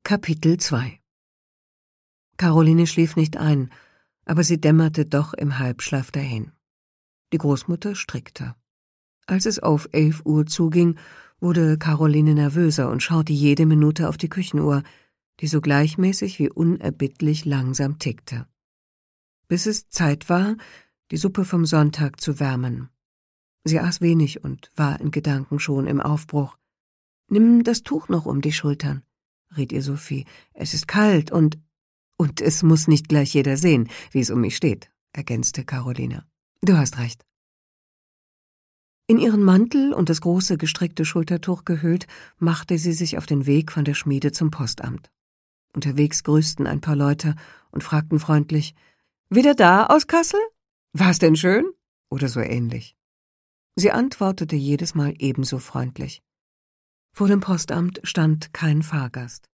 Kapitel 2 Caroline schlief nicht ein, aber sie dämmerte doch im Halbschlaf dahin. Die Großmutter strickte. Als es auf 11 Uhr zuging, wurde Caroline nervöser und schaute jede Minute auf die Küchenuhr, die so gleichmäßig wie unerbittlich langsam tickte. Bis es Zeit war, die Suppe vom Sonntag zu wärmen. Sie aß wenig und war in Gedanken schon im Aufbruch. »Nimm das Tuch noch um die Schultern«, riet ihr Sophie. »Es ist kalt und es muss nicht gleich jeder sehen, wie es um mich steht«, ergänzte Caroline. »Du hast recht.« In ihren Mantel und das große gestrickte Schultertuch gehüllt, machte sie sich auf den Weg von der Schmiede zum Postamt. Unterwegs grüßten ein paar Leute und fragten freundlich: »Wieder da aus Kassel? War's denn schön?« oder so ähnlich. Sie antwortete jedes Mal ebenso freundlich. Vor dem Postamt stand kein Fahrgast.